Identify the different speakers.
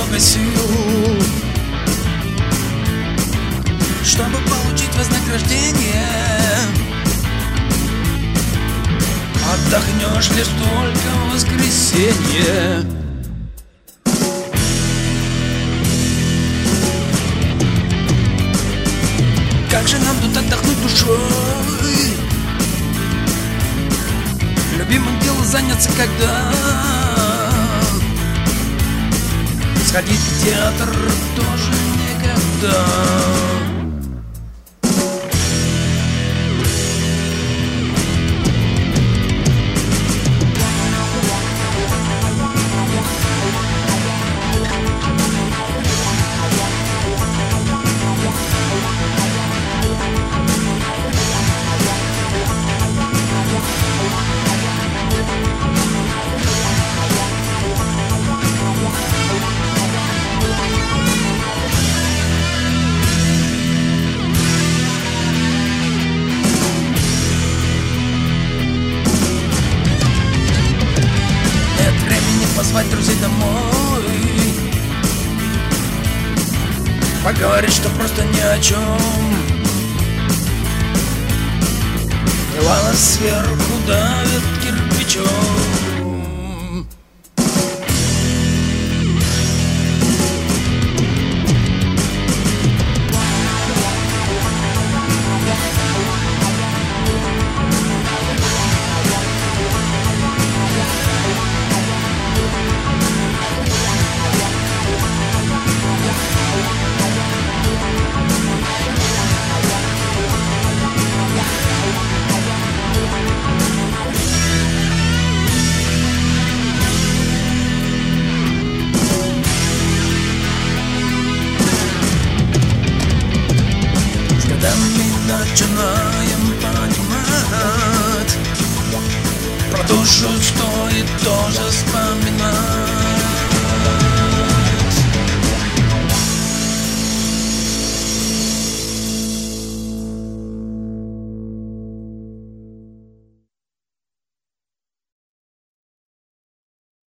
Speaker 1: много сил, чтобы получить вознаграждение. Отдохнешь лишь только в воскресенье. Как же нам тут отдохнуть душой, любимым делом заняться когда? Сходить в театр тоже никогда. Позвать друзей домой, поговорить, что просто ни о чем. Бывало, сверху давит кирпичом. Начинаем понимать, про душу стоит тоже вспоминать.